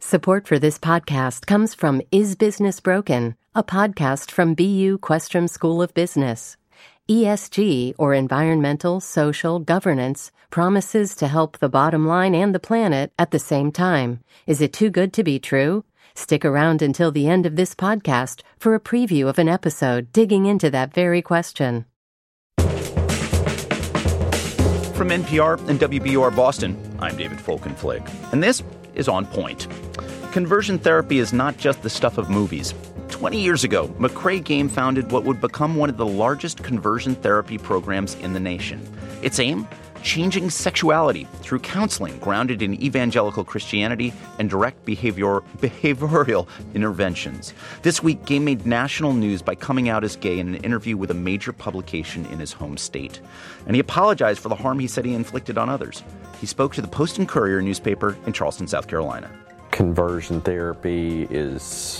Support for this podcast comes from Is Business Broken, a podcast from BU Questrom School of Business. ESG, or environmental, social, governance, promises to help the bottom line and the planet at the same time. Is it too good to be true? Stick around until the end of this podcast for a preview of an episode digging into that very question. From NPR and WBUR Boston, I'm David Folkenflik, and this is On Point. Conversion therapy is not just the stuff of movies. 20 years ago, McCrae Game founded what would become one of the largest conversion therapy programs in the nation. Its aim? Changing sexuality through counseling grounded in evangelical Christianity and direct behavioral interventions. This week, Game made national news by coming out as gay in an interview with a major publication in his home state. And he apologized for the harm he said he inflicted on others. He spoke to the Post and Courier newspaper in Charleston, South Carolina. Conversion therapy is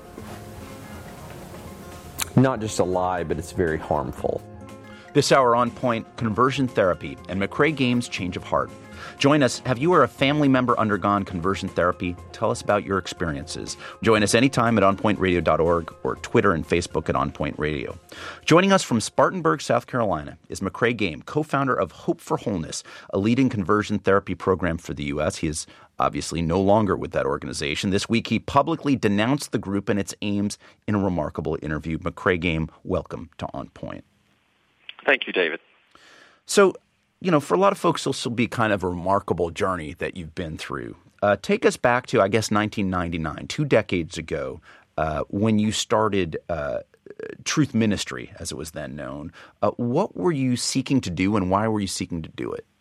not just a lie, but it's very harmful. This hour On Point, conversion therapy and McCrae Game's change of heart. Join us. Have you or a family member undergone conversion therapy? Tell us about your experiences. Join us anytime at onpointradio.org or Twitter and Facebook at OnPoint Radio. Joining us from Spartanburg, South Carolina is McCrae Game, co-founder of Hope for Wholeness, a leading conversion therapy program for the U.S. He is obviously no longer with that organization. This week, he publicly denounced the group and its aims in a remarkable interview. McCrae Game, welcome to On Point. Thank you, David. So, for a lot of folks, this will be kind of a remarkable journey that you've been through. Take us back to, 1999, 2 decades ago, when you started Truth Ministry, as it was then known. What were you seeking to do, and why were you seeking to do it?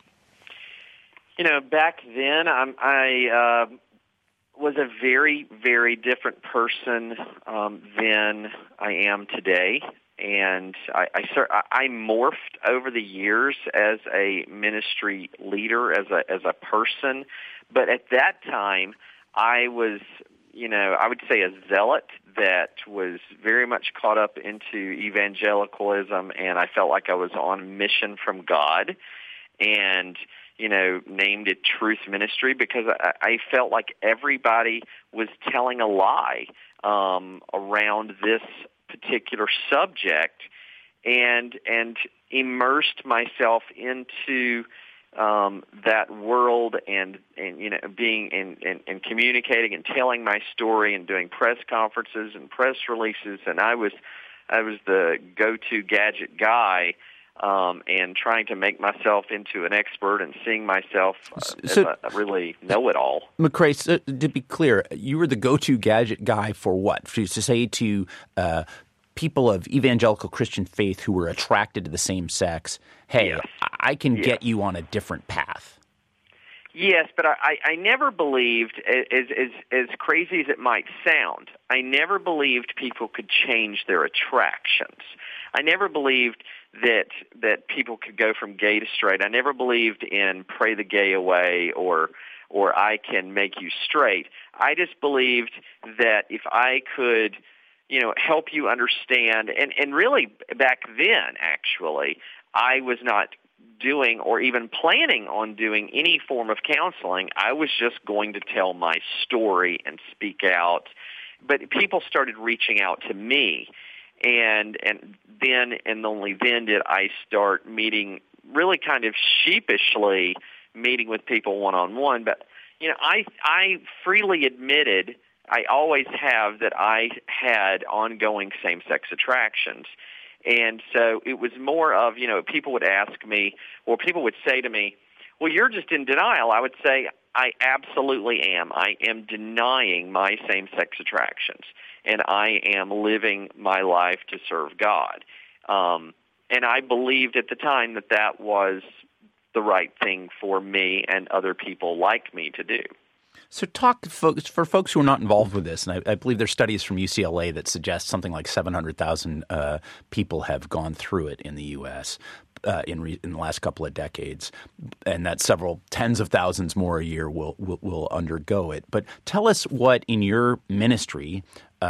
Back then, I was a very, very different person than I am today. And I morphed over the years as a ministry leader, as a person. But at that time, I was, I would say a zealot that was very much caught up into evangelicalism, and I felt like I was on a mission from God, and named it Truth Ministry because I felt like everybody was telling a lie around this particular subject, and immersed myself into that world, and being and communicating and telling my story and doing press conferences and press releases, and I was the go-to gadget guy, and trying to make myself into an expert and seeing myself as a really know-it-all. McCrae, so to be clear, you were the go-to gadget guy for what? To say to people of evangelical Christian faith who were attracted to the same sex, hey, yes. I can get you on a different path. Yes, but I never believed, as crazy as it might sound, I never believed people could change their attractions. I never believed that people could go from gay to straight. I never believed in pray the gay away or I can make you straight. I just believed that if I could, help you understand, and really back then, actually, I was not doing or even planning on doing any form of counseling. I was just going to tell my story and speak out. But people started reaching out to me. And then and only then did I start meeting, really kind of sheepishly meeting with people one-on-one. But, I freely admitted, I always have, that I had ongoing same-sex attractions. And so it was more of, people would ask me, or people would say to me, well, you're just in denial. I would say, I absolutely am. I am denying my same-sex attractions, and I am living my life to serve God. And I believed at the time that was the right thing for me and other people like me to do. So talk to folks who are not involved with this, and I believe there's studies from UCLA that suggest something like 700,000 people have gone through it in the U.S. In the last couple of decades, and that several tens of thousands more a year will undergo it. But tell us what in your ministry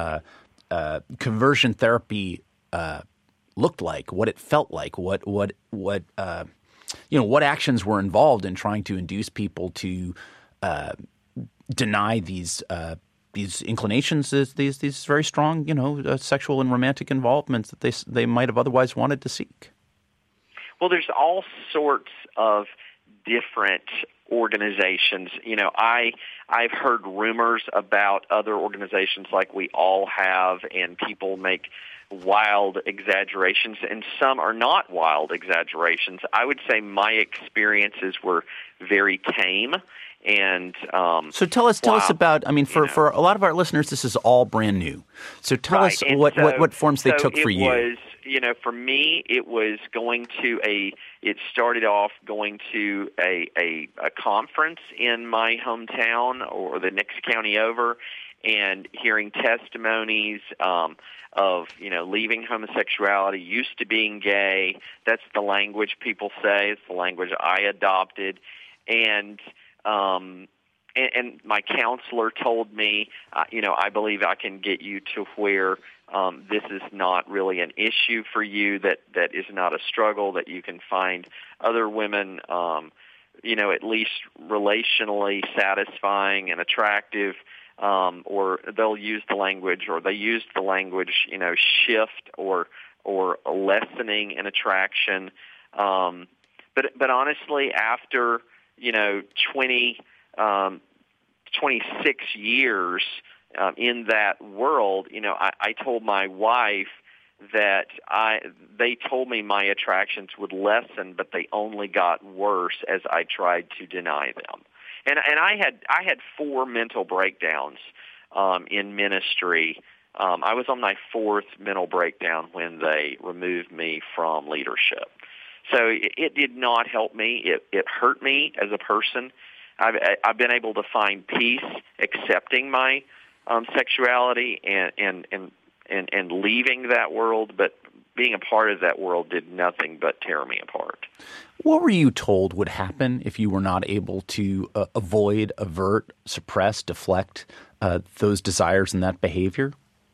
conversion therapy looked like, what it felt like, what actions were involved in trying to induce people to deny these inclinations, these very strong, sexual and romantic involvements that they might have otherwise wanted to seek? Well, there's all sorts of different organizations. I've heard rumors about other organizations like We All Have, and people make wild exaggerations, and some are not wild exaggerations. I would say my experiences were very tame. And so tell us about. I mean, for a lot of our listeners, this is all brand new. So tell us what forms they took for you. It was, for me, it was going to It started off going to a conference in my hometown or the next county over, and hearing testimonies of leaving homosexuality, used to being gay. That's the language people say. It's the language I adopted, and my counselor told me, I believe I can get you to where this is not really an issue for you, that is not a struggle, that you can find other women, at least relationally satisfying and attractive, or they'll use the language, or they used the language, shift or lessening in attraction. But honestly, after 26 years in that world, I told my wife that they told me my attractions would lessen, but they only got worse as I tried to deny them. And I had 4 mental breakdowns in ministry. I was on my 4th mental breakdown when they removed me from leadership. So it did not help me. It hurt me as a person. I've been able to find peace accepting my sexuality and leaving that world, but being a part of that world did nothing but tear me apart. What were you told would happen if you were not able to avoid, avert, suppress, deflect those desires and that behavior?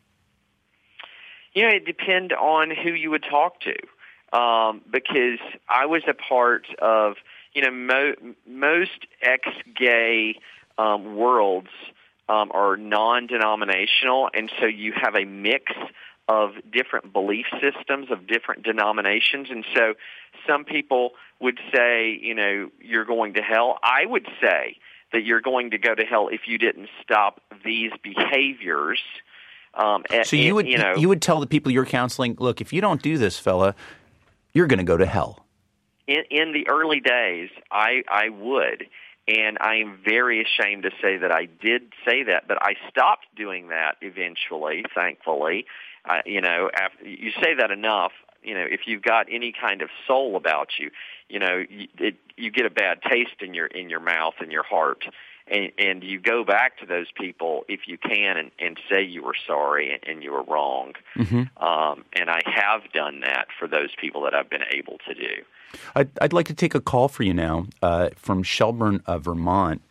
It depends on who you would talk to. Because I was a part of, most ex-gay worlds are non-denominational, and so you have a mix of different belief systems of different denominations. And so some people would say, you're going to hell. I would say that you're going to go to hell if you didn't stop these behaviors. So you would tell the people you're counseling, look, if you don't do this, fella, you're going to go to hell. In the early days, I would, and I am very ashamed to say that I did say that, but I stopped doing that eventually, thankfully. After you say that enough, if you've got any kind of soul about you, you get a bad taste in your mouth and your heart. And you go back to those people if you can and say you were sorry and you were wrong. Mm-hmm. And I have done that for those people that I've been able to do. I'd like to take a call for you now from Shelburne, Vermont.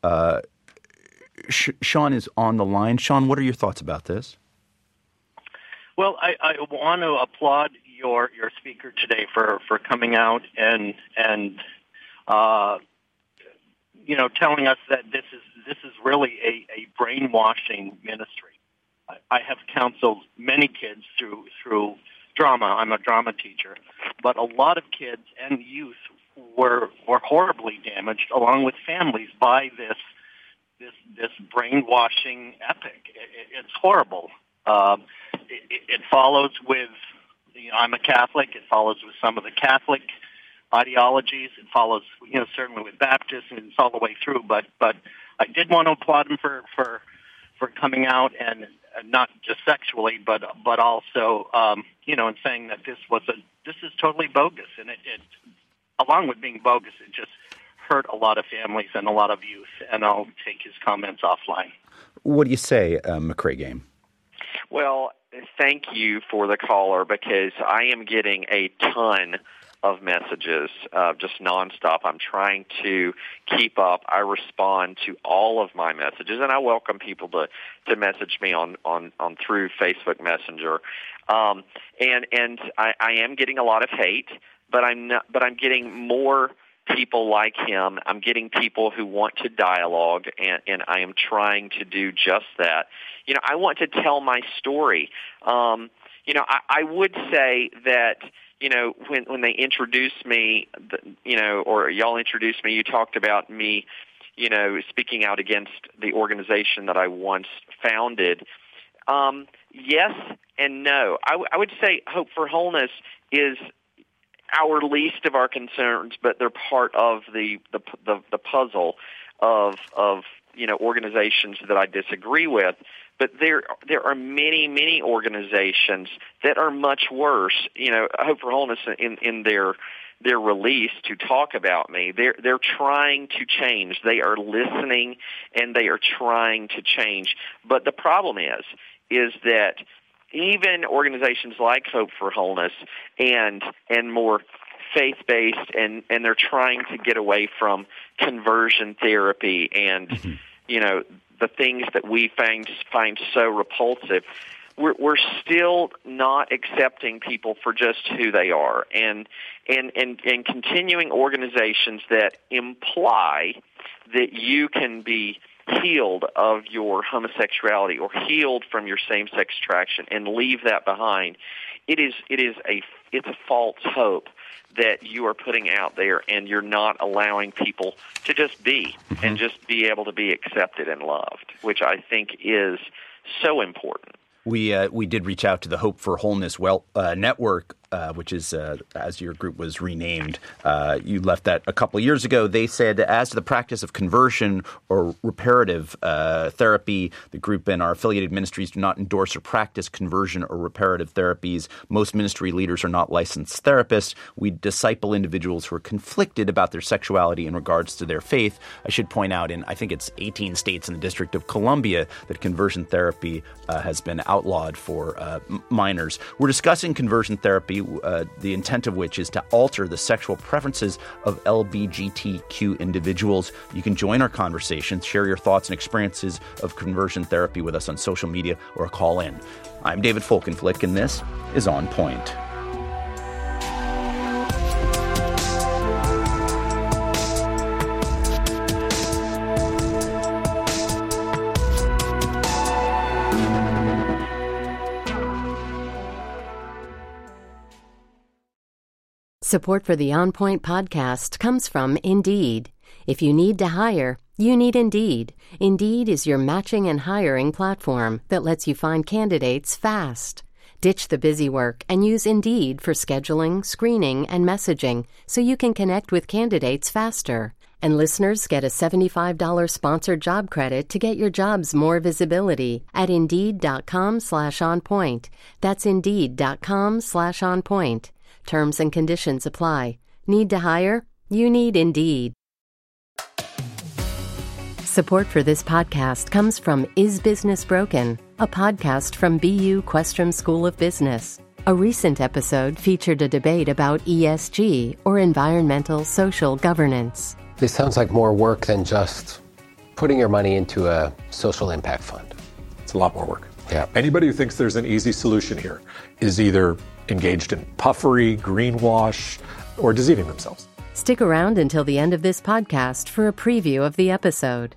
Sean is on the line. Sean, what are your thoughts about this? Well, I want to applaud your speaker today for coming out and telling us that this is really a brainwashing ministry. I have counseled many kids through drama. I'm a drama teacher, but a lot of kids and youth were horribly damaged, along with families, by this brainwashing epic. It's horrible. It follows with, I'm a Catholic. It follows with some of the Catholic ideologies. It follows, certainly with Baptists, and it's all the way through. But I did want to applaud him for coming out, and not just sexually, but also and saying that this is totally bogus, and it along with being bogus, it just hurt a lot of families and a lot of youth. And I'll take his comments offline. What do you say, McCrae Game? Well, thank you for the caller, because I am getting a ton of messages just nonstop. I'm trying to keep up. I respond to all of my messages, and I welcome people to message me on through Facebook Messenger. And I am getting a lot of hate, but I'm getting more people like him. I'm getting people who want to dialogue, and I am trying to do just that. I want to tell my story. I would say that, when they introduced me, or y'all introduced me, you talked about me, speaking out against the organization that I once founded. Yes and no. I would say Hope for Wholeness is our least of our concerns, but they're part of the puzzle of organizations that I disagree with. But there are many organizations that are much worse. Hope for Wholeness in their release to talk about me, they're trying to change. They are listening and they are trying to change. But the problem is that even organizations like Hope for Wholeness and more faith-based, and they're trying to get away from conversion therapy and the things that we find so repulsive. We're still not accepting people for just who they are, and continuing organizations that imply that you can be healed of your homosexuality or healed from your same-sex attraction and leave that behind. It's a false hope that you are putting out there, and you're not allowing people to just be and just be able to be accepted and loved, which I think is so important. We did reach out to the Hope for Wholeness Network, which is, as your group was renamed, you left that a couple of years ago. They said, as to the practice of conversion or reparative therapy, the group and our affiliated ministries do not endorse or practice conversion or reparative therapies. Most ministry leaders are not licensed therapists. We disciple individuals who are conflicted about their sexuality in regards to their faith. I should point out, I think it's 18 states in the District of Columbia, that conversion therapy has been outlawed for minors. We're discussing conversion therapy, the intent of which is to alter the sexual preferences of LGBTQ individuals. You can join our conversations, share your thoughts and experiences of conversion therapy with us on social media, or call in. I'm David Folkenflik, and this is On Point. Support for the On Point podcast comes from Indeed. If you need to hire, you need Indeed. Indeed is your matching and hiring platform that lets you find candidates fast. Ditch the busy work and use Indeed for scheduling, screening, and messaging so you can connect with candidates faster. And listeners get a $75 sponsored job credit to get your jobs more visibility at Indeed.com/onpoint. That's Indeed.com/onpoint. Terms and conditions apply. Need to hire? You need Indeed. Support for this podcast comes from Is Business Broken, a podcast from BU Questrom School of Business. A recent episode featured a debate about ESG, or environmental social governance. This sounds like more work than just putting your money into a social impact fund. It's a lot more work. Yeah. Anybody who thinks there's an easy solution here is either engaged in puffery, greenwash, or deceiving themselves. Stick around until the end of this podcast for a preview of the episode.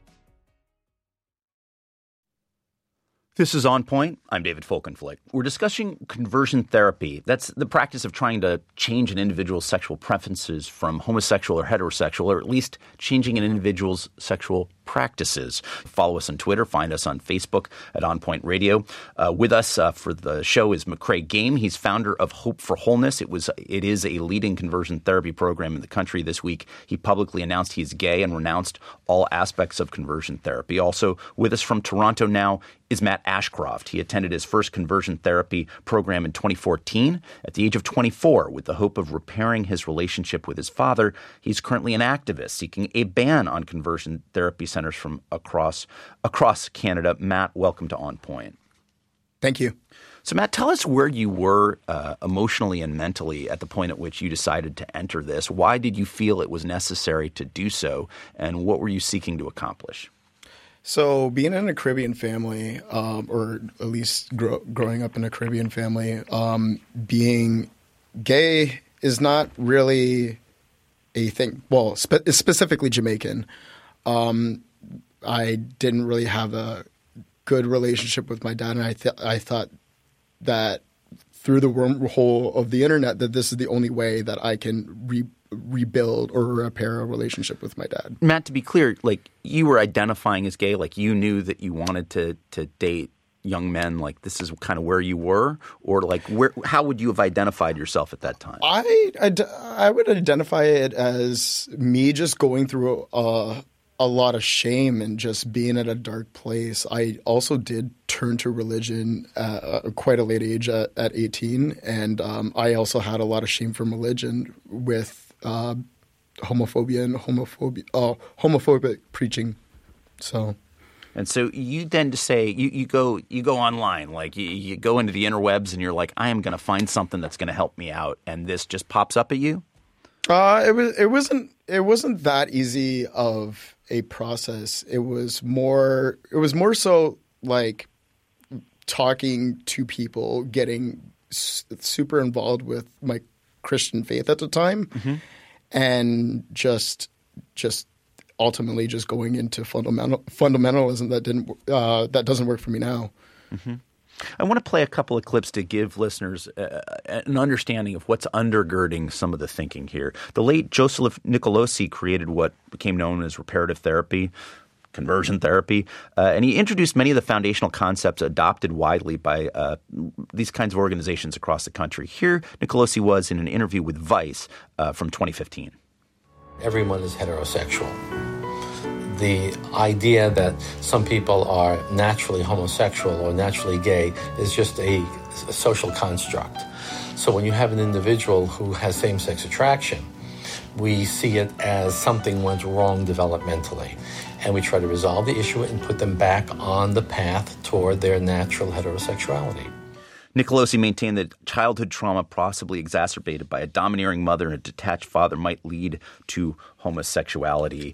This is On Point. I'm David Folkenflik. We're discussing conversion therapy. That's the practice of trying to change an individual's sexual preferences from homosexual or heterosexual, or at least changing an individual's sexual practices. Follow us on Twitter. Find us on Facebook at On Point Radio. With us for the show is McCrae Game. He's founder of Hope for Wholeness. It is a leading conversion therapy program in the country. This week, he publicly announced he's gay and renounced all aspects of conversion therapy. Also with us from Toronto now is Matt Ashcroft. He attended his first conversion therapy program in 2014 at the age of 24 with the hope of repairing his relationship with his father. He's currently an activist seeking a ban on conversion therapy centers from across Canada. Matt, welcome to On Point. Thank you. So, Matt, tell us where you were emotionally and mentally at the point at which you decided to enter this. Why did you feel it was necessary to do so, and what were you seeking to accomplish? So being in a Caribbean family, or at least growing up in a Caribbean family, being gay is not really a thing. Well, specifically Jamaican. I didn't really have a good relationship with my dad, and I thought that through the wormhole of the internet that this is the only way that I can rebuild or repair a relationship with my dad. Matt, to be clear, like you were identifying as gay, like you knew that you wanted to date young men, like this is kind of where you were, or like how would you have identified yourself at that time? I would identify it as me just going through a lot of shame and just being at a dark place. I also did turn to religion at quite a late age at 18, and I also had a lot of shame from religion with homophobia and homophobic preaching. And so you then to say you go online, like you go into the interwebs and you're like, I am going to find something that's going to help me out, and this just pops up at you. It wasn't that easy of a process. It was more so like talking to people, getting super involved with my Christian faith at the time, and just ultimately just going into fundamentalism that doesn't work for me now. I want to play a couple of clips to give listeners an understanding of what's undergirding some of the thinking here. The late Joseph Nicolosi created what became known as reparative therapy, conversion therapy, and he introduced many of the foundational concepts adopted widely by these kinds of organizations across the country. Here, Nicolosi was in an interview with Vice from 2015. Everyone is heterosexual. The idea that some people are naturally homosexual or naturally gay is just a social construct. So when you have an individual who has same-sex attraction, we see it as something went wrong developmentally. And we try to resolve the issue and put them back on the path toward their natural heterosexuality. Nicolosi maintained that childhood trauma possibly exacerbated by a domineering mother and a detached father might lead to homosexuality.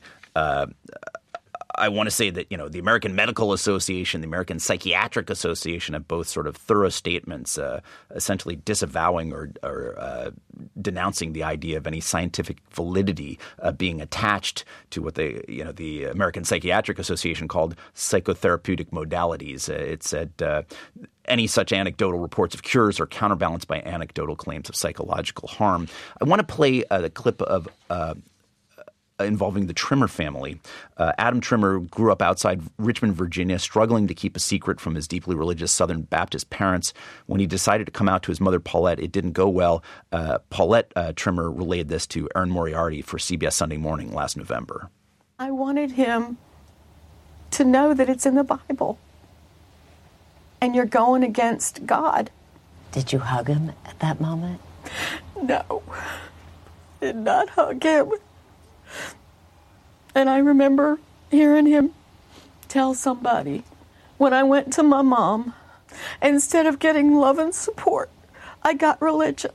I want to say that, the American Medical Association, the American Psychiatric Association have both sort of thorough statements essentially disavowing or denouncing the idea of any scientific validity being attached to what the American Psychiatric Association called psychotherapeutic modalities. It said any such anecdotal reports of cures are counterbalanced by anecdotal claims of psychological harm. I want to play the clip of involving the Trimmer family. Adam Trimmer grew up outside Richmond, Virginia, struggling to keep a secret from his deeply religious Southern Baptist parents. When he decided to come out to his mother, Paulette, it didn't go well. Paulette Trimmer relayed this to Erin Moriarty for CBS Sunday Morning last November. I wanted him to know that it's in the Bible. And you're going against God. Did you hug him at that moment? No. Did not hug him. And I remember hearing him tell somebody, when I went to my mom, instead of getting love and support, I got religion.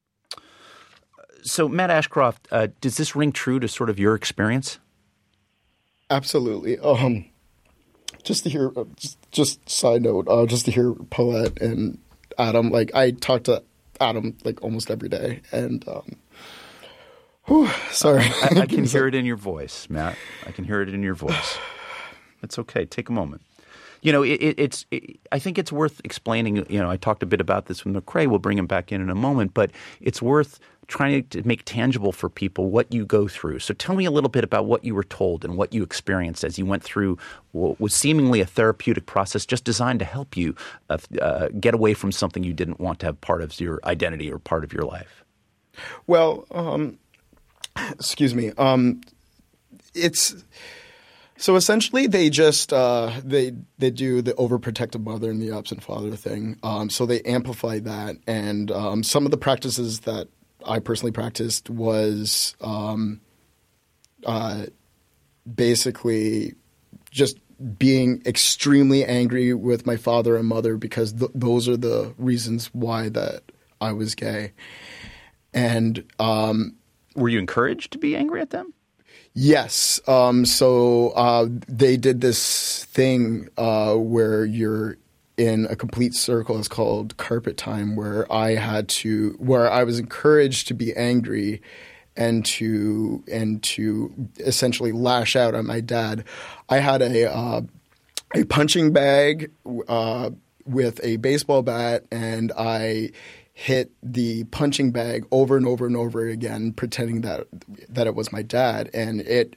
So, Matt Ashcroft, does this ring true to sort of your experience? Absolutely. Just to hear, just side note, just to hear Paulette and Adam, like I talk to Adam like almost every day, and sorry. I can hear it in your voice, Matt. I can hear it in your voice. It's okay. Take a moment. I think it's worth explaining. I talked a bit about this with McCrae. We'll bring him back in a moment. But it's worth trying to make tangible for people what you go through. So tell me a little bit about what you were told and what you experienced as you went through what was seemingly a therapeutic process just designed to help you get away from something you didn't want to have part of your identity or part of your life. Well, excuse me. It's so essentially they just they do the overprotective mother and the absent father thing. So they amplify that, and some of the practices that I personally practiced was basically just being extremely angry with my father and mother because those are the reasons why that I was gay. And were you encouraged to be angry at them? Yes. So they did this thing where you're in a complete circle. It's called carpet time, where I was encouraged to be angry, and to essentially lash out at my dad. I had a punching bag with a baseball bat, and I hit the punching bag over and over and over again, pretending that it was my dad. And if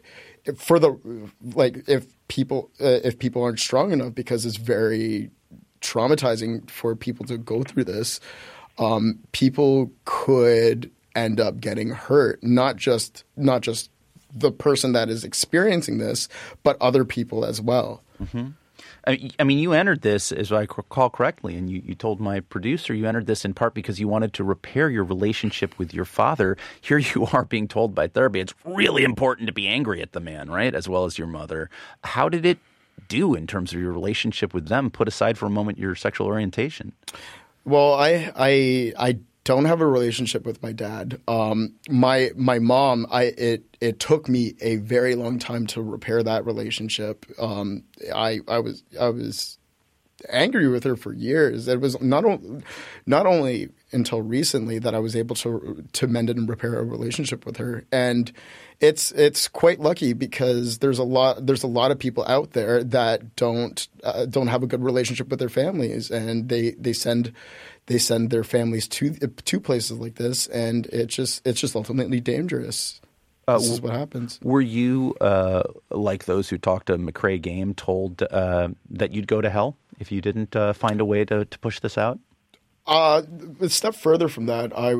people aren't strong enough, because it's very traumatizing for people to go through this, people could end up getting hurt, not just the person that is experiencing this, but other people as well. Mm-hmm. I mean, you entered this, as I recall correctly, and you told my producer you entered this in part because you wanted to repair your relationship with your father. Here you are being told by therapy it's really important to be angry at the man, right, as well as your mother. How did it do in terms of your relationship with them, put aside for a moment your sexual orientation? Well, I don't have a relationship with my dad. My mom, it took me a very long time to repair that relationship. I was angry with her for years. It was not only until recently that I was able to mend and repair a relationship with her. And it's quite lucky, because there's a lot of people out there that don't have a good relationship with their families, and they send their families to places like this, and it's just ultimately dangerous. This is what happens. Were you like those who talked to McCrae Game, told that you'd go to hell if you didn't find a way to push this out? A step further from that, I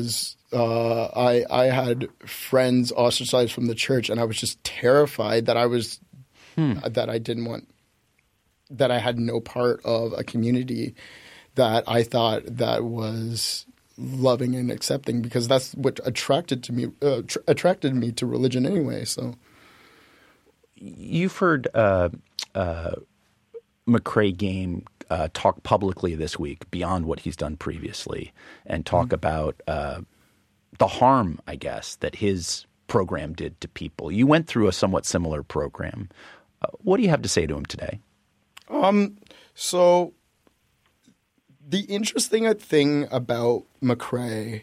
had friends ostracized from the church, and I was just terrified that that I didn't want, that I had no part of a community that I thought that was loving and accepting, because that's what attracted me to religion anyway. So you've heard McCrae Game talk publicly this week beyond what he's done previously, and talk about the harm, I guess, that his program did to people. You went through a somewhat similar program. What do you have to say to him today? So the interesting thing about McCrae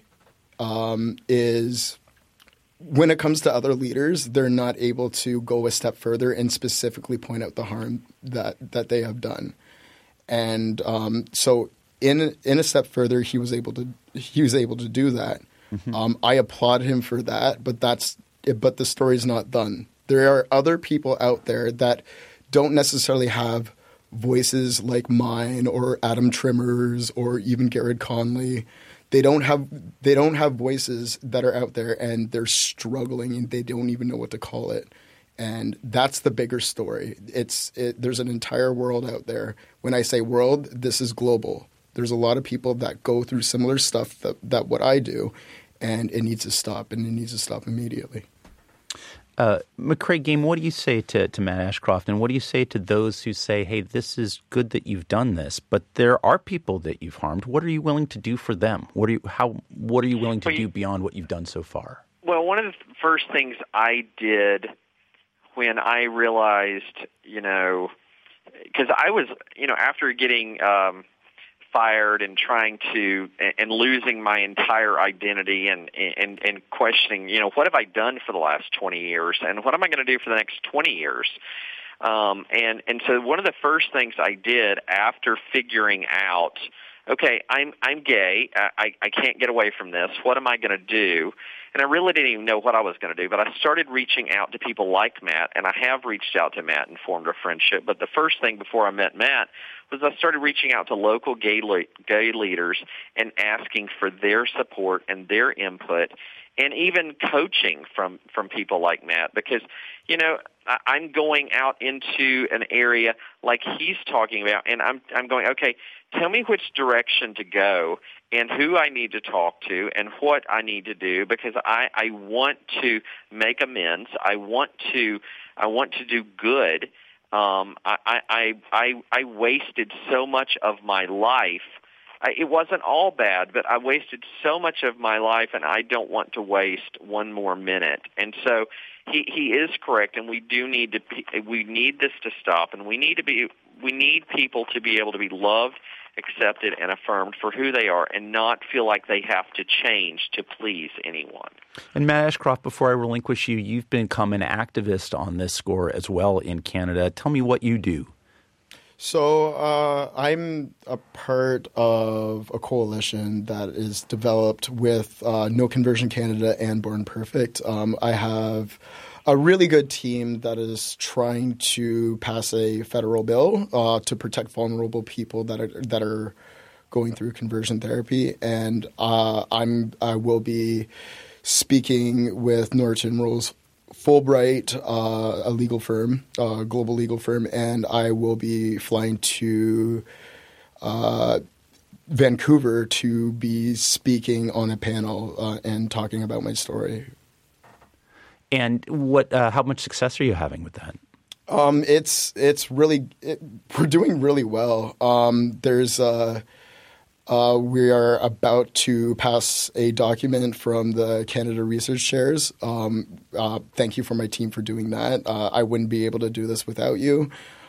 is when it comes to other leaders, they're not able to go a step further and specifically point out the harm that they have done. And so in a step further, he was able to do that. Mm-hmm. I applaud him for that, but the story's not done. There are other people out there that don't necessarily have voices like mine or Adam Trimmer's or even Garrett Conley. They don't have voices that are out there, and they're struggling, and they don't even know what to call it. And that's the bigger story. There's an entire world out there. When I say world, this is global. There's a lot of people that go through similar stuff that what I do, and it needs to stop, and it needs to stop immediately. McCrae Game, what do you say to Matt Ashcroft, and what do you say to those who say, hey, this is good that you've done this, but there are people that you've harmed. What are you willing to do for them? What are you willing to do beyond what you've done so far? Well, one of the first things I did when I realized, because I was, after getting fired and trying to and losing my entire identity and questioning, what have I done for the last 20 years and what am I going to do for the next 20 years? And so one of the first things I did after figuring out, okay, I'm gay, I can't get away from this, what am I going to do? And I really didn't even know what I was going to do, but I started reaching out to people like Matt, and I have reached out to Matt and formed a friendship. But the first thing before I met Matt was I started reaching out to local gay leaders and asking for their support and their input, and even coaching from people like Matt, because, I'm going out into an area like he's talking about, and I'm going, okay, tell me which direction to go and who I need to talk to and what I need to do, because I want to make amends. I want to do good. I wasted so much of my life. It wasn't all bad, but I wasted so much of my life, and I don't want to waste one more minute. And so he is correct, and we need this to stop, and we need people to be able to be loved accepted and affirmed for who they are and not feel like they have to change to please anyone. And Matt Ashcroft, before I relinquish you, you've become an activist on this score as well in Canada. Tell me what you do. So I'm a part of a coalition that is developed with No Conversion Canada and Born Perfect. I have a really good team that is trying to pass a federal bill to protect vulnerable people that are going through conversion therapy, and I will be speaking with Norton Rose Fulbright, a legal firm, a global legal firm, and I will be flying to Vancouver to be speaking on a panel and talking about my story. And how much success are you having with that? We're doing really well. We are about to pass a document from the Canada Research Chairs. Thank you for my team for doing that. I wouldn't be able to do this without you.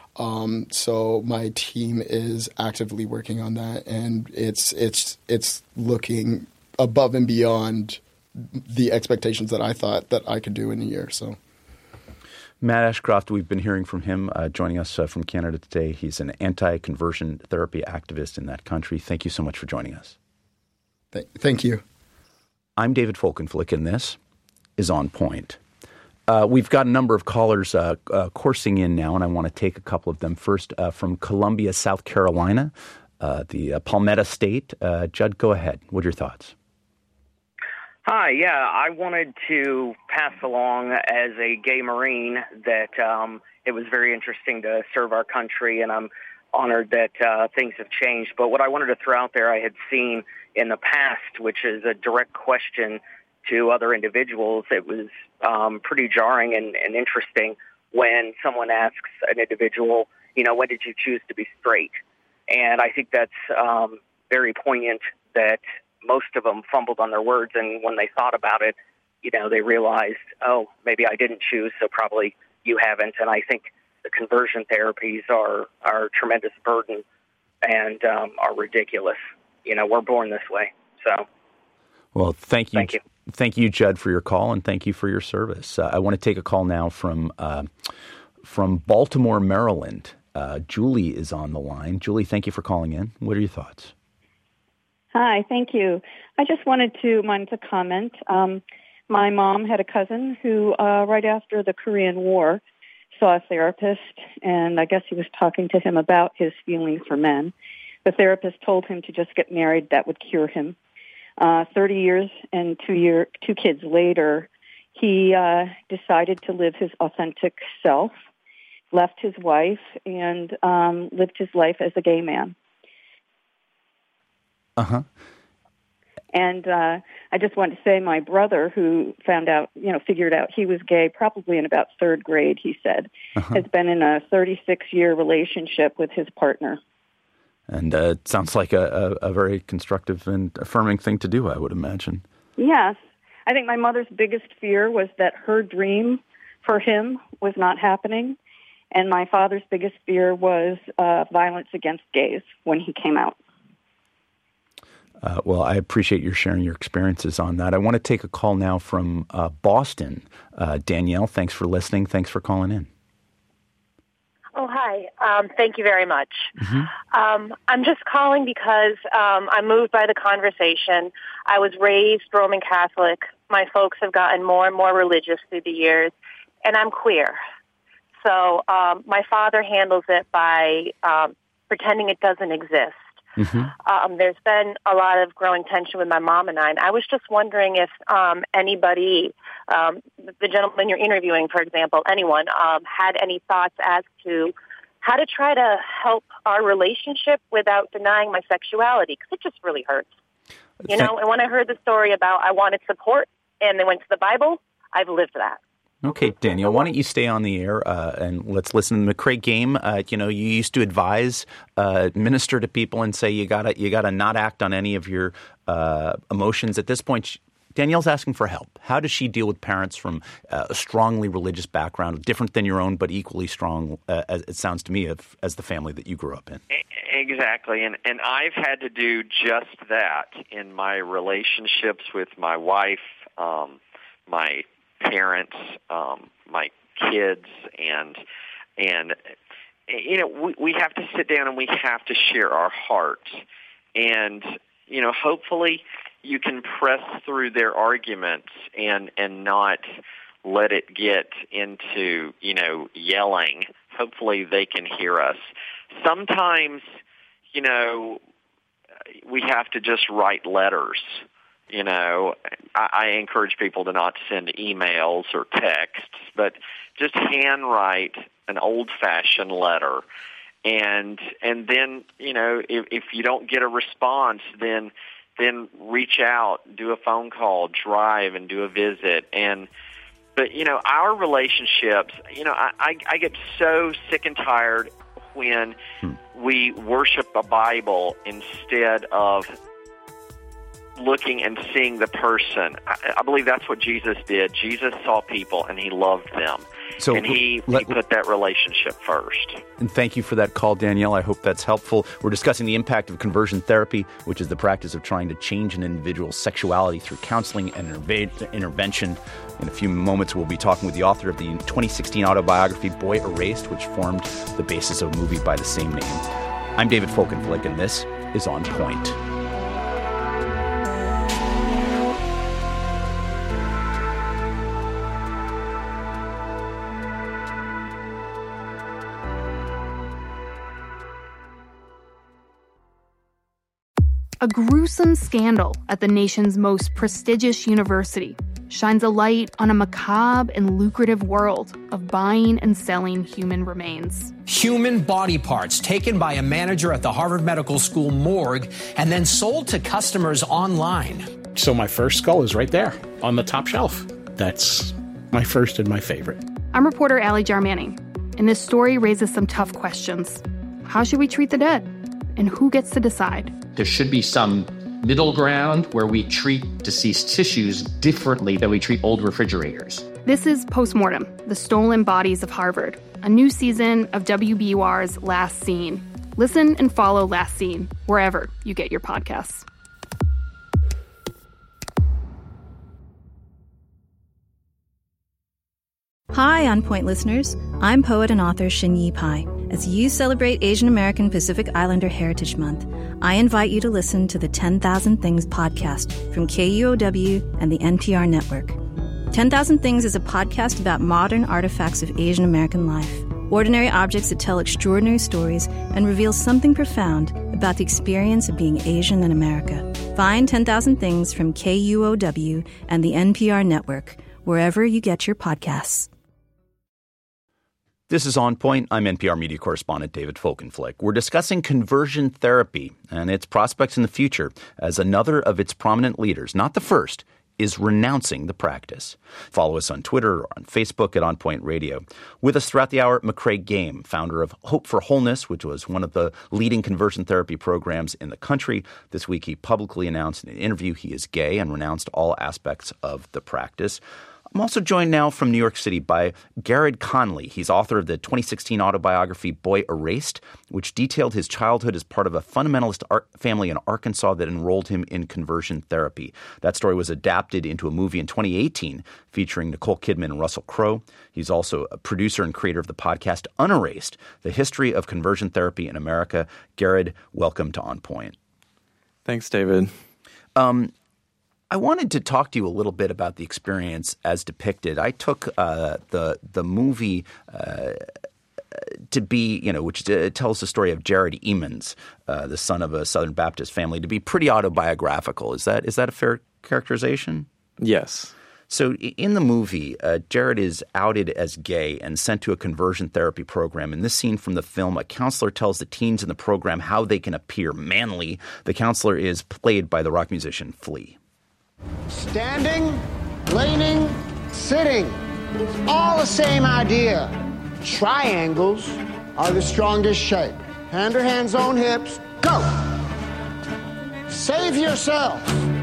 So my team is actively working on that, and it's looking above and beyond the expectations that I thought that I could do in a year. So. Matt Ashcroft, we've been hearing from him, joining us from Canada today. He's an anti-conversion therapy activist in that country. Thank you so much for joining us. Thank you. I'm David Folkenflik, and this is On Point. We've got a number of callers coursing in now, and I want to take a couple of them. First, from Columbia, South Carolina, the Palmetto State. Judd, go ahead. What are your thoughts? Hi, yeah, I wanted to pass along as a gay Marine that it was very interesting to serve our country, and I'm honored that things have changed. But what I wanted to throw out there I had seen in the past, which is a direct question to other individuals. It was pretty jarring and interesting when someone asks an individual, when did you choose to be straight? And I think that's very poignant that most of them fumbled on their words, and when they thought about it, they realized, oh, maybe I didn't choose, so probably you haven't. And I think the conversion therapies are a tremendous burden and are ridiculous. We're born this way. So, well, thank you. Thank you, Judd, for your call, and thank you for your service. I want to take a call now from Baltimore, Maryland. Julie is on the line. Julie, thank you for calling in. What are your thoughts? Hi, thank you. I just wanted to comment. My mom had a cousin who, right after the Korean War, saw a therapist, and I guess he was talking to him about his feelings for men. The therapist told him to just get married. That would cure him. 30 years and 2 kids later, he decided to live his authentic self, left his wife, and lived his life as a gay man. Uh-huh. And I just wanted to say my brother, who figured out he was gay probably in about third grade, he said, has been in a 36-year relationship with his partner. And it sounds like a very constructive and affirming thing to do, I would imagine. Yes. I think my mother's biggest fear was that her dream for him was not happening. And my father's biggest fear was violence against gays when he came out. Well, I appreciate your sharing your experiences on that. I want to take a call now from Boston. Danielle, thanks for listening. Thanks for calling in. Oh, hi. Thank you very much. I'm just calling because I'm moved by the conversation. I was raised Roman Catholic. My folks have gotten more and more religious through the years, and I'm queer. So my father handles it by pretending it doesn't exist. There's been a lot of growing tension with my mom and I. And I was just wondering if anybody, the gentleman you're interviewing, for example, anyone, had any thoughts as to how to try to help our relationship without denying my sexuality, because it just really hurts. And when I heard the story about I wanted support and they went to the Bible, I've lived that. Okay, Danielle, why don't you stay on the air and let's listen to McCrae Game. You used to advise, minister to people and say you gotta not act on any of your emotions. At this point, Danielle's asking for help. How does she deal with parents from a strongly religious background, different than your own, but equally strong, as it sounds to me, as the family that you grew up in? Exactly, and I've had to do just that in my relationships with my wife, my parents, my kids, and we have to sit down and we have to share our hearts, and hopefully you can press through their arguments and not let it get into yelling. Hopefully they can hear us. Sometimes we have to just write letters. I encourage people to not send emails or texts, but just handwrite an old-fashioned letter. And then, if you don't get a response, then reach out, do a phone call, drive and do a visit. But our relationships, I get so sick and tired when we worship a Bible instead of looking and seeing the person. I believe that's what Jesus did. Jesus saw people and he loved them. And he put that relationship first. And thank you for that call, Danielle. I hope that's helpful. We're discussing the impact of conversion therapy, which is the practice of trying to change an individual's sexuality through counseling and intervention. In a few moments, we'll be talking with the author of the 2016 autobiography, Boy Erased, which formed the basis of a movie by the same name. I'm David Folkenflik, and this is On Point. A gruesome scandal at the nation's most prestigious university shines a light on a macabre and lucrative world of buying and selling human remains. Human body parts taken by a manager at the Harvard Medical School morgue and then sold to customers online. So my first skull is right there on the top shelf. That's my first and my favorite. I'm reporter Allie Jarmanning, and this story raises some tough questions. How should we treat the dead? And who gets to decide? There should be some middle ground where we treat deceased tissues differently than we treat old refrigerators. This is Postmortem, The Stolen Bodies of Harvard, a new season of WBUR's Last Scene. Listen and follow Last Scene wherever you get your podcasts. Hi, On Point listeners. I'm poet and author Xinyi Pai. As you celebrate Asian American Pacific Islander Heritage Month, I invite you to listen to the 10,000 Things podcast from KUOW and the NPR network. 10,000 Things is a podcast about modern artifacts of Asian American life, ordinary objects that tell extraordinary stories and reveal something profound about the experience of being Asian in America. Find 10,000 Things from KUOW and the NPR network, wherever you get your podcasts. This is On Point. I'm NPR media correspondent David Folkenflik. We're discussing conversion therapy and its prospects in the future as another of its prominent leaders, not the first, is renouncing the practice. Follow us on Twitter or on Facebook at On Point Radio. With us throughout the hour, McCrae Game, founder of Hope for Wholeness, which was one of the leading conversion therapy programs in the country. This week he publicly announced in an interview he is gay and renounced all aspects of the practice. I'm also joined now from New York City by Garrett Conley. He's author of the 2016 autobiography, Boy Erased, which detailed his childhood as part of a fundamentalist family in Arkansas that enrolled him in conversion therapy. That story was adapted into a movie in 2018 featuring Nicole Kidman and Russell Crowe. He's also a producer and creator of the podcast Unerased, The History of Conversion Therapy in America. Garrett, welcome to On Point. Thanks, David. I wanted to talk to you a little bit about the experience as depicted. I took the movie to be, which tells the story of Jared Emmons, the son of a Southern Baptist family, to be pretty autobiographical. Is that a fair characterization? Yes. So in the movie, Jared is outed as gay and sent to a conversion therapy program. In this scene from the film, a counselor tells the teens in the program how they can appear manly. The counselor is played by the rock musician Flea. Standing, leaning, sitting. It's all the same idea. Triangles are the strongest shape. Hand or hands on hips. Go. Save yourself.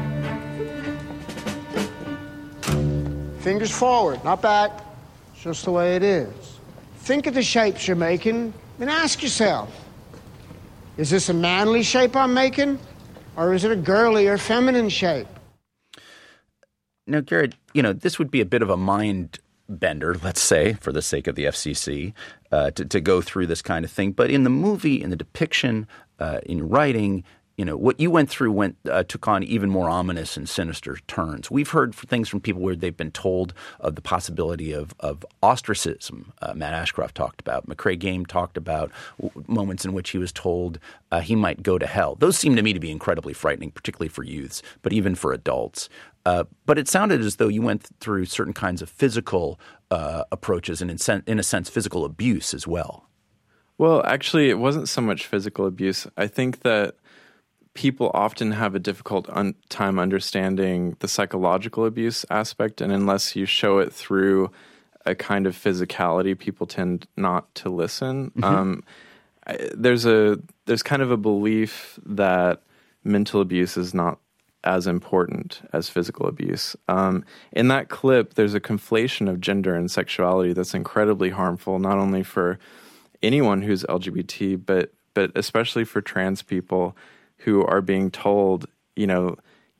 Fingers forward, not back. It's just the way it is. Think of the shapes you're making and ask yourself, Is this a manly shape I'm making, or is it a girly or feminine shape? Now, Garrett, this would be a bit of a mind bender, let's say, for the sake of the FCC, to go through this kind of thing. But in the movie, in the depiction, in your writing, what you went through took on even more ominous and sinister turns. We've heard things from people where they've been told of the possibility of ostracism. Matt Ashcroft talked about. McCrae Game talked about moments in which he was told he might go to hell. Those seem to me to be incredibly frightening, particularly for youths, but even for adults. But it sounded as though you went through certain kinds of physical approaches and, in a sense, physical abuse as well. Well, actually, it wasn't so much physical abuse. I think that people often have a difficult time understanding the psychological abuse aspect, and unless you show it through a kind of physicality, people tend not to listen. Mm-hmm. There's kind of a belief that mental abuse is not as important as physical abuse. In that clip, there's a conflation of gender and sexuality that's incredibly harmful, not only for anyone who's LGBT, but especially for trans people who are being told, the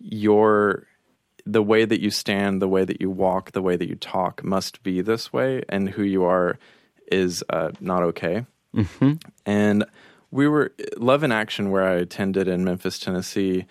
way that you stand, the way that you walk, the way that you talk must be this way, and who you are is not okay. Mm-hmm. And we were Love in Action, where I attended in Memphis, Tennessee.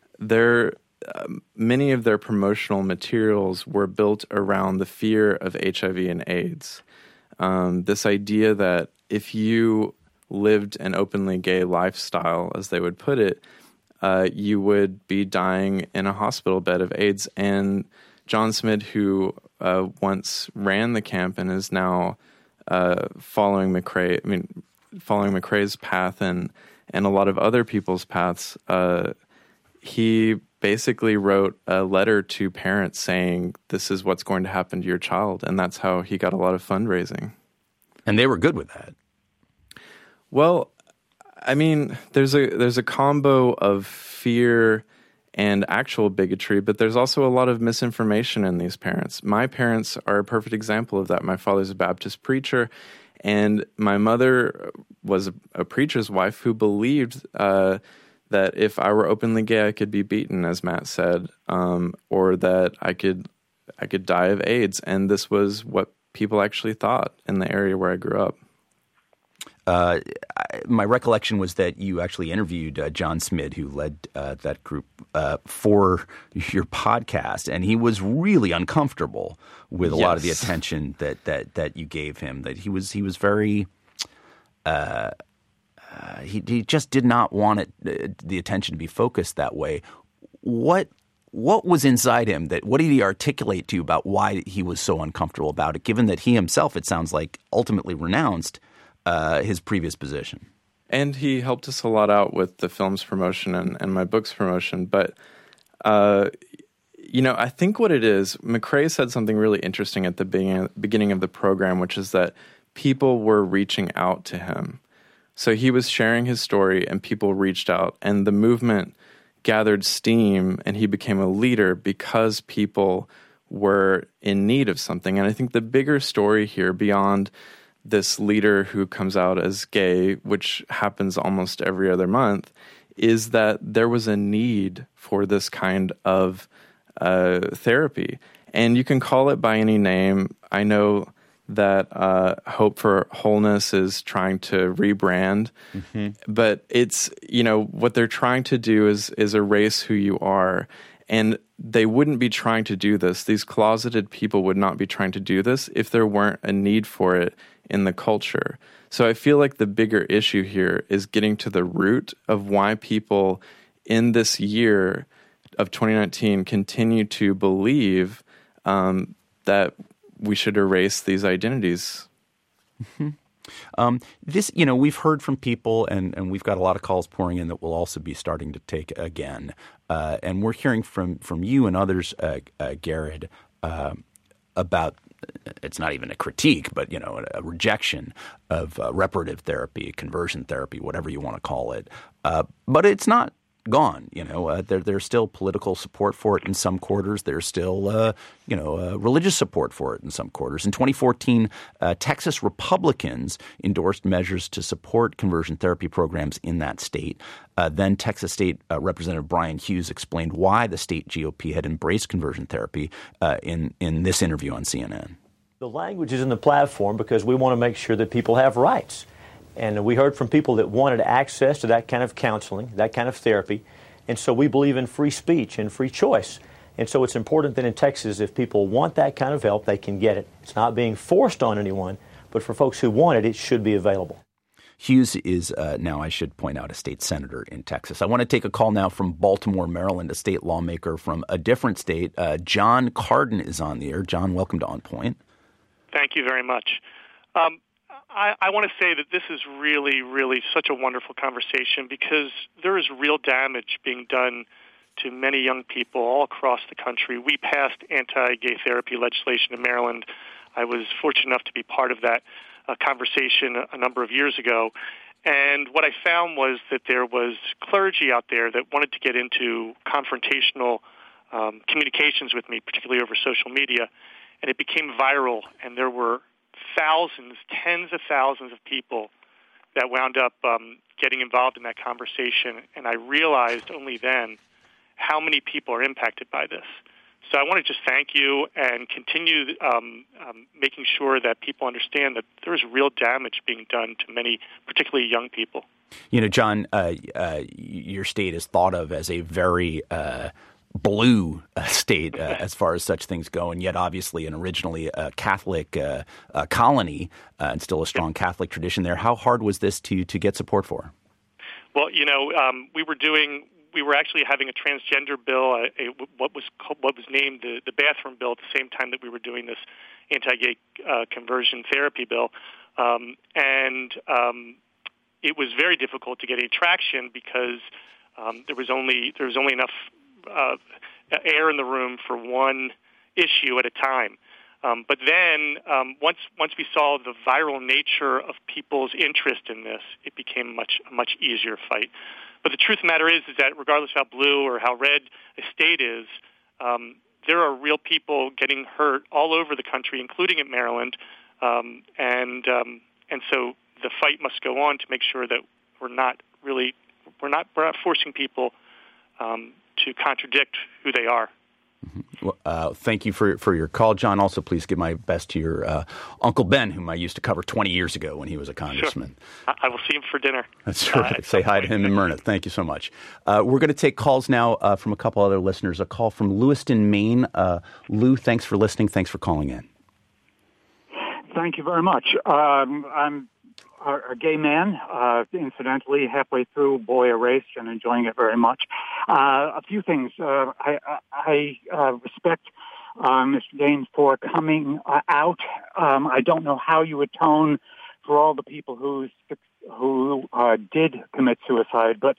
Many of their promotional materials were built around the fear of HIV and AIDS. This idea that if you lived an openly gay lifestyle, as they would put it, you would be dying in a hospital bed of AIDS. And John Smid, who once ran the camp and is now following McCrae's path and a lot of other people's paths, he basically wrote a letter to parents saying, this is what's going to happen to your child. And that's how he got a lot of fundraising. And they were good with that. Well, I mean, there's a combo of fear and actual bigotry, but there's also a lot of misinformation in these parents. My parents are a perfect example of that. My father's a Baptist preacher, and my mother was a preacher's wife who believed that if I were openly gay, I could be beaten, as Matt said, or that I could die of AIDS. And this was what people actually thought in the area where I grew up. My recollection was that you actually interviewed John Smid, who led that group, for your podcast, and he was really uncomfortable with a lot of the attention that you gave him. That he was very he just did not want the attention to be focused that way. What was inside him? What did he articulate to you about why he was so uncomfortable about it? Given that he himself, it sounds like, ultimately renounced his previous position. And he helped us a lot out with the film's promotion and my book's promotion. But, I think what it is, McCrae said something really interesting at the beginning of the program, which is that people were reaching out to him. So he was sharing his story and people reached out, and the movement gathered steam and he became a leader because people were in need of something. And I think the bigger story here, beyond this leader who comes out as gay, which happens almost every other month, is that there was a need for this kind of therapy. And you can call it by any name. I know that Hope for Wholeness is trying to rebrand, but it's, what they're trying to do is erase who you are. And they wouldn't be trying to do this. These closeted people would not be trying to do this if there weren't a need for it in the culture. So I feel like the bigger issue here is getting to the root of why people in this year of 2019 continue to believe that we should erase these identities. Mm-hmm. We've heard from people, and we've got a lot of calls pouring in that we'll also be starting to take again. And we're hearing from you and others, Garrett, about, it's not even a critique, but, a rejection of reparative therapy, conversion therapy, whatever you want to call it. But it's not gone. There's still political support for it in some quarters. There's still, religious support for it in some quarters. In 2014, Texas Republicans endorsed measures to support conversion therapy programs in that state. Then Texas State Representative Brian Hughes explained why the state GOP had embraced conversion therapy in this interview on CNN. The language is in the platform because we want to make sure that people have rights. And we heard from people that wanted access to that kind of counseling, that kind of therapy. And so we believe in free speech and free choice. And so it's important that in Texas, if people want that kind of help, they can get it. It's not being forced on anyone, but for folks who want it, it should be available. Hughes is now, I should point out, a state senator in Texas. I want to take a call now from Baltimore, Maryland, a state lawmaker from a different state. John Carden is on the air. John, welcome to On Point. Thank you very much. I want to say that this is really, really such a wonderful conversation because there is real damage being done to many young people all across the country. We passed anti-gay therapy legislation in Maryland. I was fortunate enough to be part of that conversation a number of years ago. And what I found was that there was clergy out there that wanted to get into confrontational communications with me, particularly over social media. And it became viral, and there were thousands, tens of thousands of people that wound up getting involved in that conversation. And I realized only then how many people are impacted by this. So I want to just thank you and continue making sure that people understand that there is real damage being done to many, particularly young people. John, your state is thought of as a very blue state as far as such things go, and yet obviously an originally Catholic colony and still a strong Catholic tradition there. How hard was this to get support for? Well, we were actually having a transgender bill, what was named the bathroom bill, at the same time that we were doing this anti-gay conversion therapy bill, and it was very difficult to get any traction because there was only enough air in the room for one issue at a time. But then once we saw the viral nature of people's interest in this, it became a much easier fight. But the truth of the matter is that regardless of how blue or how red a state is, there are real people getting hurt all over the country, including in Maryland, and so the fight must go on to make sure that we're not forcing people to contradict who they are. Well, thank you for your call, John. Also, please give my best to your Uncle Ben, whom I used to cover 20 years ago when he was a congressman. Sure. I will see him for dinner. That's terrific. Say hi to him in Myrna. Thank you so much. We're going to take calls now from a couple other listeners. A call from Lewiston, Maine. Lou, thanks for listening. Thanks for calling in. Thank you very much. I'm a gay man, incidentally, halfway through Boy Erased and enjoying it very much. A few things. I respect Mr. Gaines for coming out. I don't know how you atone for all the people who did commit suicide, but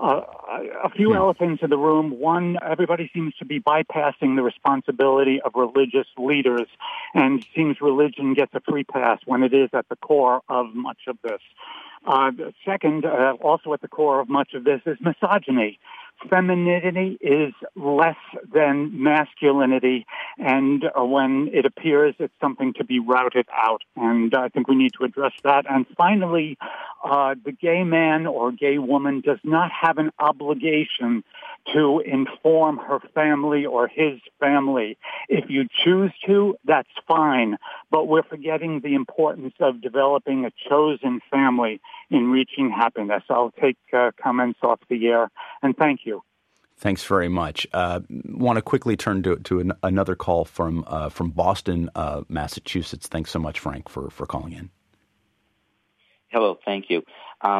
a few elephants in the room. One, everybody seems to be bypassing the responsibility of religious leaders, and seems religion gets a free pass when it is at the core of much of this. Second, also at the core of much of this is misogyny. Femininity is less than masculinity, and when it appears, it's something to be routed out, and I think we need to address that. And finally, the gay man or gay woman does not have an obligation to inform her family or his family. If you choose to, that's fine, but we're forgetting the importance of developing a chosen family in reaching happiness. I'll take comments off the air, and thank you. Thanks very much. Want to quickly turn to another call from Boston, Massachusetts. Thanks so much, Frank, for calling in. Hello, thank you.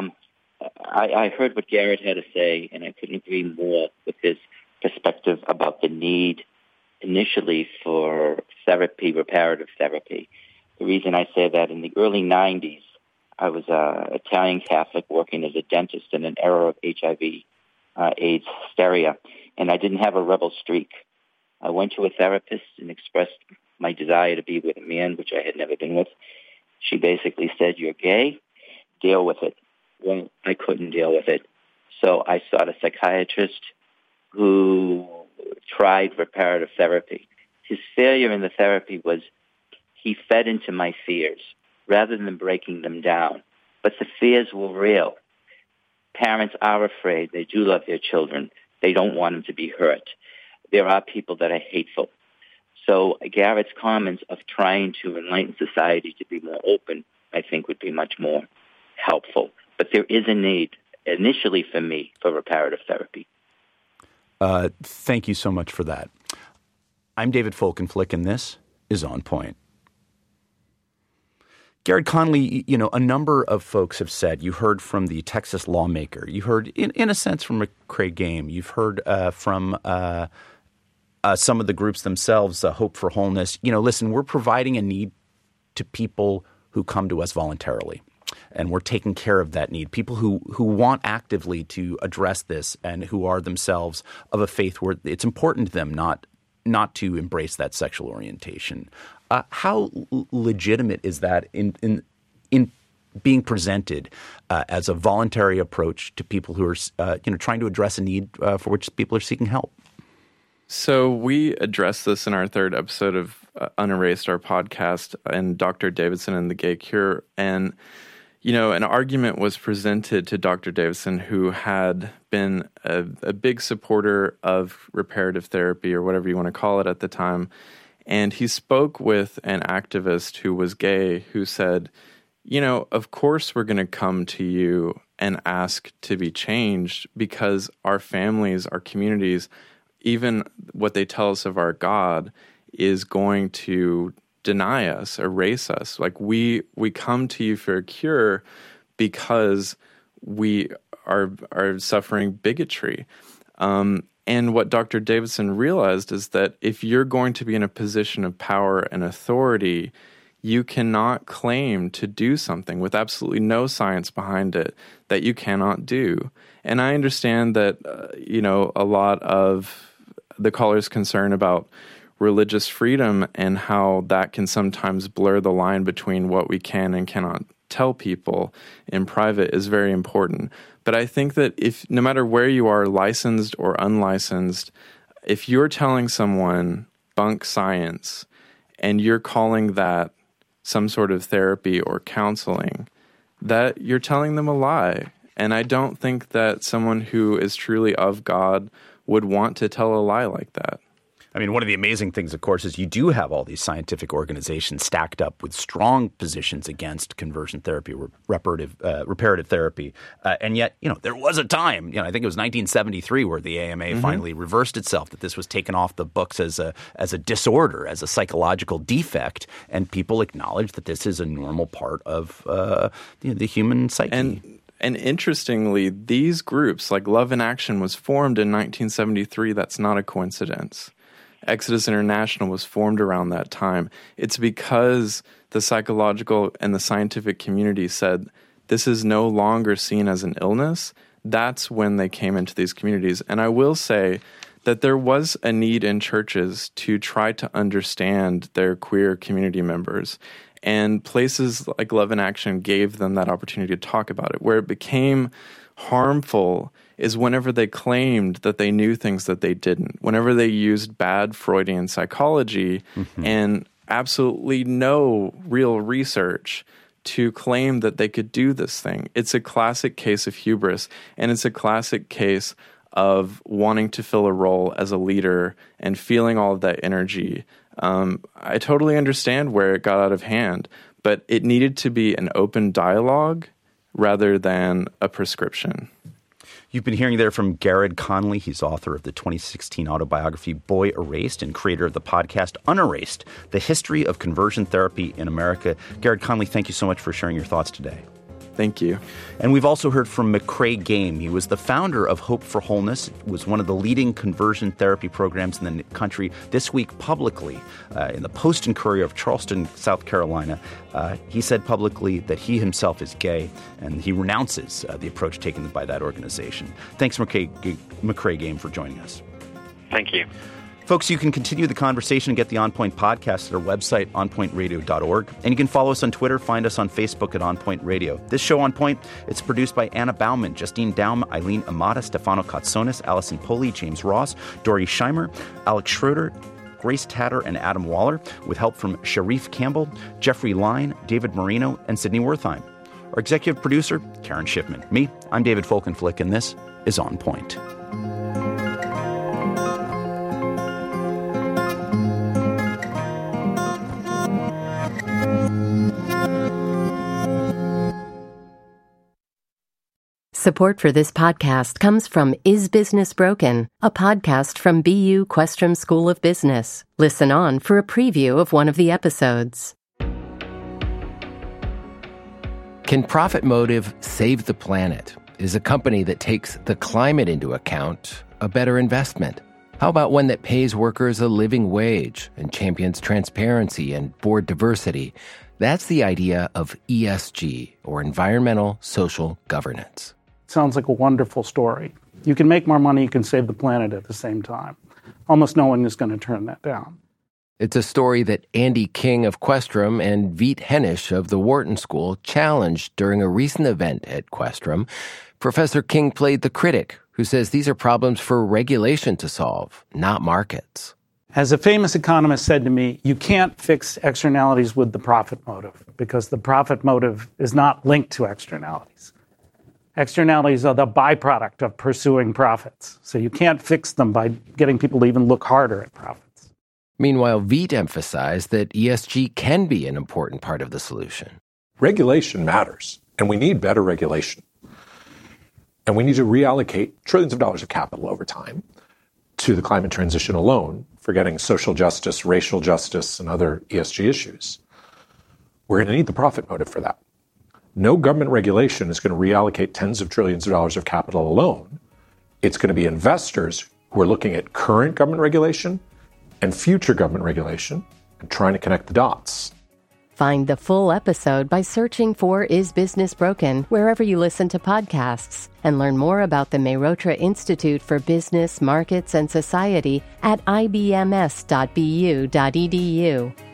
I heard what Garrett had to say, and I couldn't agree more with his perspective about the need initially for therapy, reparative therapy. The reason I say that, in the early 90s, I was an Italian Catholic working as a dentist in an era of HIV AIDS hysteria, and I didn't have a rebel streak. I went to a therapist and expressed my desire to be with a man, which I had never been with. She basically said, "You're gay, deal with it." Well, I couldn't deal with it. So I sought a psychiatrist who tried reparative therapy. His failure in the therapy was he fed into my fears rather than breaking them down. But the fears were real. Parents are afraid. They do love their children. They don't want them to be hurt. There are people that are hateful. So Garrett's comments of trying to enlighten society to be more open, I think, would be much more helpful. But there is a need, initially for me, for reparative therapy. Thank you so much for that. I'm David Folkenflik, and this is On Point. Garrett Conley, a number of folks have said, you heard from the Texas lawmaker, you heard, in a sense, from McCrae Game, you've heard from some of the groups themselves, Hope for Wholeness. Listen, we're providing a need to people who come to us voluntarily, and we're taking care of that need. People who want actively to address this and who are themselves of a faith where it's important to them not to embrace that sexual orientation. How legitimate is that in being presented as a voluntary approach to people who are trying to address a need for which people are seeking help? So we addressed this in our third episode of Unerased, our podcast, and Dr. Davidson and the Gay Cure. And, an argument was presented to Dr. Davidson, who had been a big supporter of reparative therapy, or whatever you want to call it at the time. And he spoke with an activist who was gay who said, of course we're going to come to you and ask to be changed because our families, our communities, even what they tell us of our God is going to deny us, erase us. Like we come to you for a cure because we are suffering bigotry. And what Dr. Davidson realized is that if you're going to be in a position of power and authority, you cannot claim to do something with absolutely no science behind it that you cannot do. And I understand that, a lot of the caller's concern about religious freedom and how that can sometimes blur the line between what we can and cannot tell people in private is very important. But I think that no matter where you are, licensed or unlicensed, if you're telling someone bunk science and you're calling that some sort of therapy or counseling, that you're telling them a lie. And I don't think that someone who is truly of God would want to tell a lie like that. I mean, one of the amazing things, of course, is you do have all these scientific organizations stacked up with strong positions against conversion therapy, reparative therapy. And yet, there was a time, I think it was 1973 where the AMA finally reversed itself, that this was taken off the books as a disorder, as a psychological defect. And people acknowledged that this is a normal part of the human psyche. And interestingly, these groups, like Love in Action, was formed in 1973. That's not a coincidence. Exodus International was formed around that time. It's because the psychological and the scientific community said this is no longer seen as an illness. That's when they came into these communities. And I will say that there was a need in churches to try to understand their queer community members. And places like Love in Action gave them that opportunity to talk about it. Where it became harmful is whenever they claimed that they knew things that they didn't, whenever they used bad Freudian psychology and absolutely no real research to claim that they could do this thing. It's a classic case of hubris, and it's a classic case of wanting to fill a role as a leader and feeling all of that energy. I totally understand where it got out of hand, but it needed to be an open dialogue rather than a prescription. You've been hearing there from Garrett Conley. He's author of the 2016 autobiography Boy Erased and creator of the podcast Unerased, The History of Conversion Therapy in America. Garrett Conley, thank you so much for sharing your thoughts today. Thank you. And we've also heard from McCrae Game. He was the founder of Hope for Wholeness. It was one of the leading conversion therapy programs in the country. This week, publicly, in the Post and Courier of Charleston, South Carolina, he said publicly that he himself is gay, and he renounces the approach taken by that organization. Thanks, McCrae Game, for joining us. Thank you. Folks, you can continue the conversation and get the On Point podcast at our website, onpointradio.org. And you can follow us on Twitter, find us on Facebook at On Point Radio. This show, On Point, it's produced by Anna Bauman, Justine Daum, Eileen Amata, Stefano Katsonis, Allison Poli, James Ross, Dory Scheimer, Alex Schroeder, Grace Tatter, and Adam Waller, with help from Sharif Campbell, Jeffrey Line, David Marino, and Sydney Wertheim. Our executive producer, Karen Schiffman. Me, I'm David Folkenflik, and this is On Point. Support for this podcast comes from Is Business Broken, a podcast from BU Questrom School of Business. Listen on for a preview of one of the episodes. Can Profit Motive save the planet? Is a company that takes the climate into account a better investment? How about one that pays workers a living wage and champions transparency and board diversity? That's the idea of ESG, or Environmental Social Governance. Sounds like a wonderful story. You can make more money, you can save the planet at the same time. Almost no one is going to turn that down. It's a story that Andy King of Questrom and Veet Hennish of the Wharton School challenged during a recent event at Questrom. Professor King played the critic who says these are problems for regulation to solve, not markets. As a famous economist said to me, you can't fix externalities with the profit motive because the profit motive is not linked to externalities. Externalities are the byproduct of pursuing profits. So you can't fix them by getting people to even look harder at profits. Meanwhile, Veet emphasized that ESG can be an important part of the solution. Regulation matters, and we need better regulation. And we need to reallocate trillions of dollars of capital over time to the climate transition alone, forgetting social justice, racial justice, and other ESG issues. We're going to need the profit motive for that. No government regulation is going to reallocate tens of trillions of dollars of capital alone. It's going to be investors who are looking at current government regulation and future government regulation and trying to connect the dots. Find the full episode by searching for Is Business Broken wherever you listen to podcasts, and learn more about the Mehrotra Institute for Business, Markets, and Society at ibms.bu.edu.